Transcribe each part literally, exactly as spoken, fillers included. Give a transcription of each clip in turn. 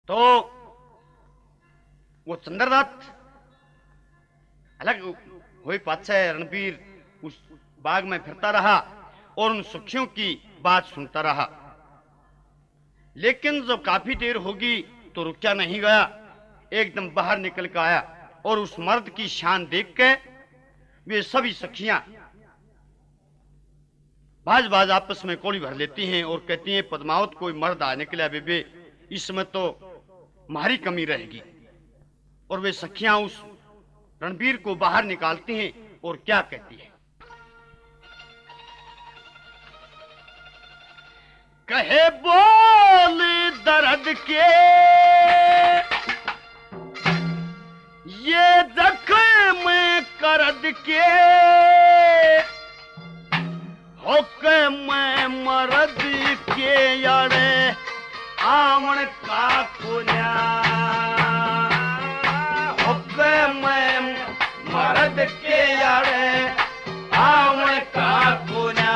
तो वो चंद्रदत्त अलग हुई पातशाह रणबीर उस बाग में फिरता रहा और उन सखियों की बात सुनता रहा। लेकिन जब काफी देर होगी तो रुका नहीं गया, एकदम बाहर निकल कर आया और उस मर्द की शान देख के वे सभी सखियां बाज बाज आपस में कोड़ी भर लेती हैं और कहती हैं पद्मावत कोई मर्द आ निकला बेबे, इसमें तो हमारी कमी रहेगी। और वे सखियां उस रणबीर को बाहर निकालती हैं और क्या कहती है, कहे बोल दर्द के ये जख्म करद के हुक्म मर्द के यारे आमण का कुन्या, हुक्म मर्द के यारे आमण का कुन्या।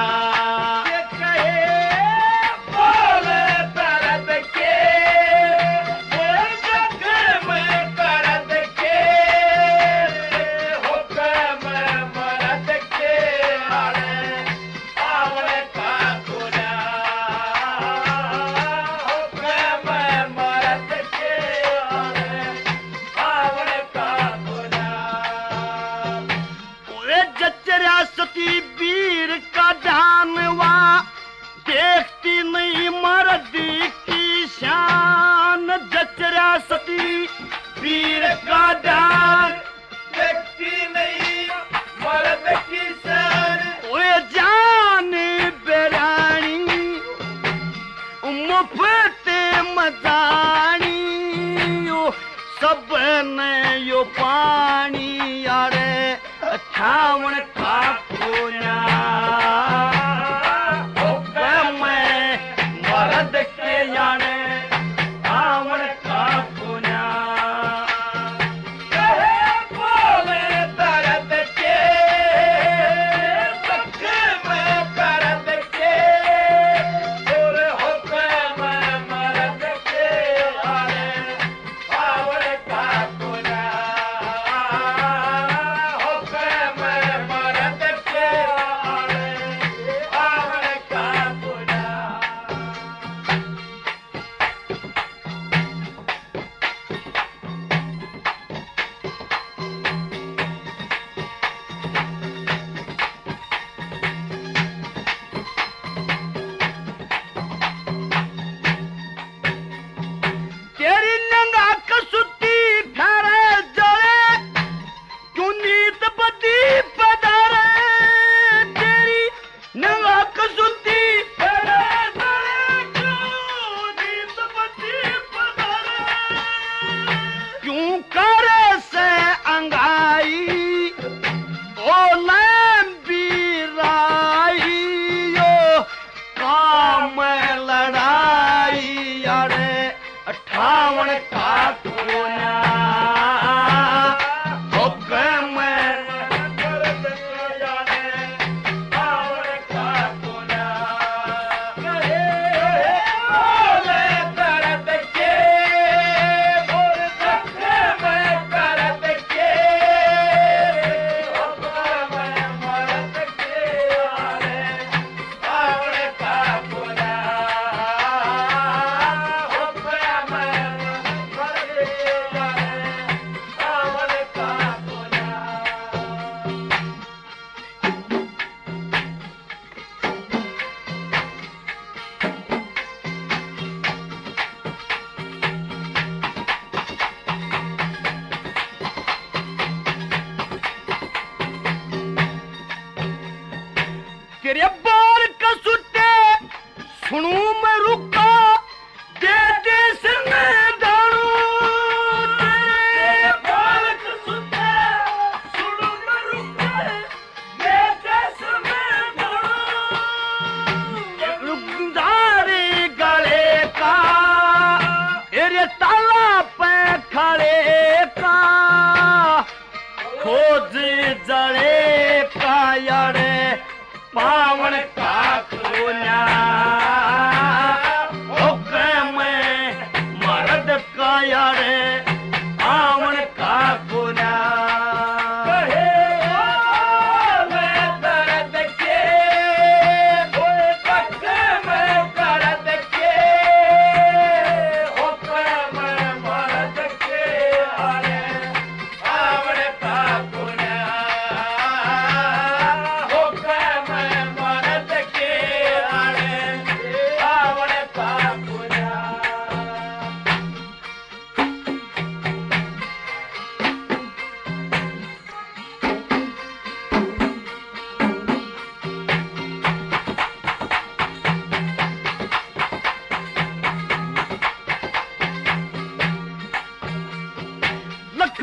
वीर का जानवा देखती नहीं मर्द की शान, जचरा सती वीर का जान देखती नहीं मर्द की शान। वे जान बेरानी मुफ्त मजानी सब ने यो पानी यारे अठावन का कोना, हुक्म मर्द के याने आवन का कोना। कहे बोले दर्द के हुक्म करद के और हुक्म मर्द के याने आवन का कोना। तेरे बाल का सुटे सुनू मैं रुका दे दे सिरने दारू। तेरे बाल का सुटे सुनू मैं रुका दे दे सिरने दारू। रुकदारी गले का तेरे ताला पे खड़े का खोज जड़े का यारे पावन का कोना, हुक्म मर्द का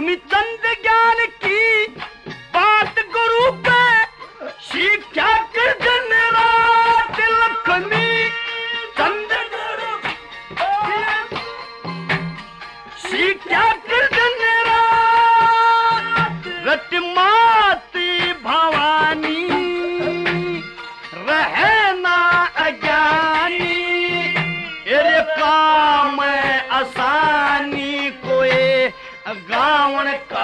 हम चंद ज्ञान की बात गुरु पे शिक्षा कर दिन रात लक्ष्मी चंद गुरु शिक्षा कर दिन रात रट माती भवानी रहना अज्ञानी एरे काम आसानी कोई गावन